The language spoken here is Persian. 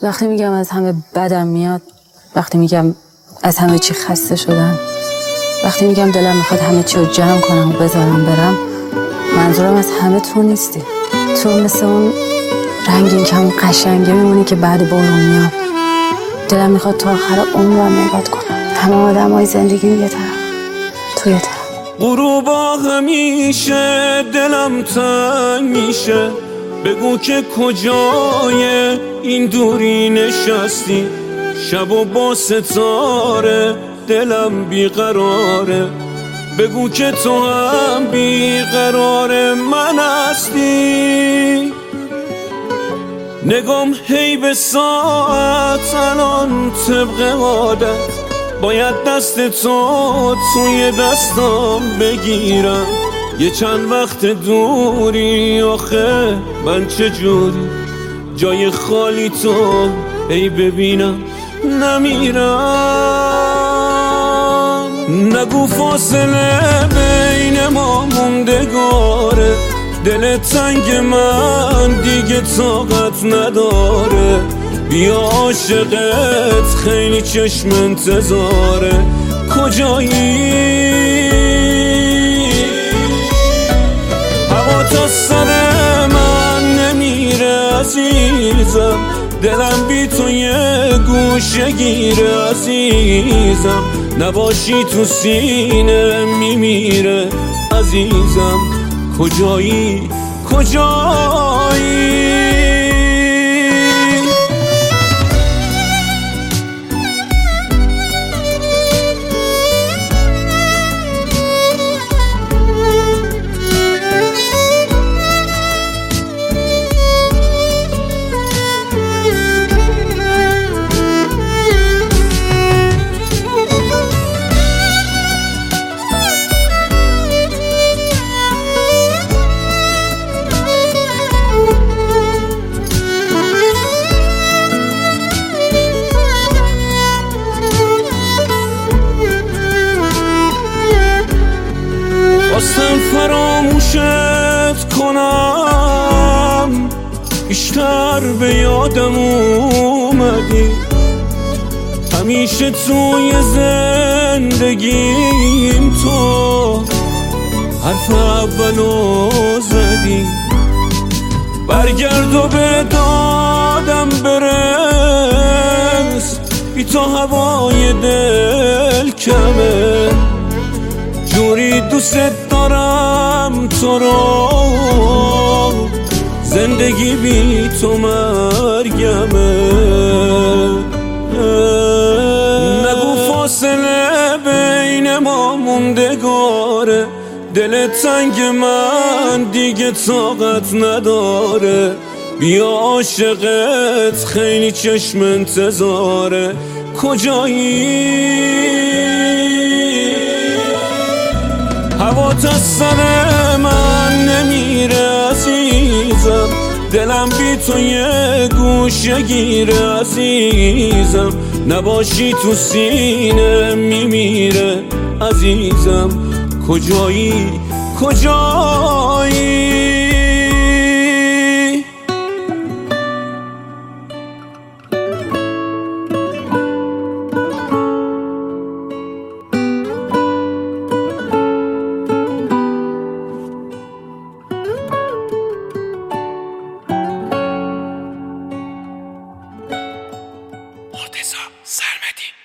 وقتی میگم از همه بدم میاد، وقتی میگم از همه چی خسته شدم، وقتی میگم دلم میخواد همه چی رو جمع کنم و بذارم برم، منظورم از همه تو نیستی. تو مثل اون رنگین کم قشنگه میمونی که بعد بارون میاد. دلم میخواد تا آخر عمرم نگات کنم. همه آدمای زندگی یه طرف، تو یه طرف. غروبا همیشه دلم تنگ میشه، بگو که کجای این دوری نشستی. شب و با ستاره دلم بیقراره، بگو که تو هم بیقرار من هستی. نگام هی به ساعت الان طبق عادت، باید دست تو توی دستم بگیرم. یه چند وقت دوری آخه من چجوری جای خالی تو ای ببینم نمیرم. نگو فاصله بین ما موندگاره، دل تنگ من دیگه طاقت نداره. بیا عاشقت خیلی چشم انتظاره، کجایی؟ هوا تا سر من نمیره عزیزم، دلم بی تو یه گوشه گیره عزیزم. نباشی تو سینه میمیره عزیزم، کجایی؟ کجایی؟ خواستم فراموشت کنم، بیشتر به یادم اومدی. همیشه توی زندگیم تو حرف اولو زدی. برگرد و به دادم برس، بی تو هوای دل کمه. جوری دوست دارم تو رو، زندگی بی تو مرگمه. نگو فاصله بین ما موندگاره، دل تنگ من دیگه طاقت نداره. بیا عاشقت خیلی چشم انتظاره، کجایی؟ هوا تا سر من نمیره عزیزم، دلم بی تو یه گوشه گیره عزیزم. نباشی تو سینه میمیره عزیزم، کجایی؟ کجایی؟ مرتضی سرمدی.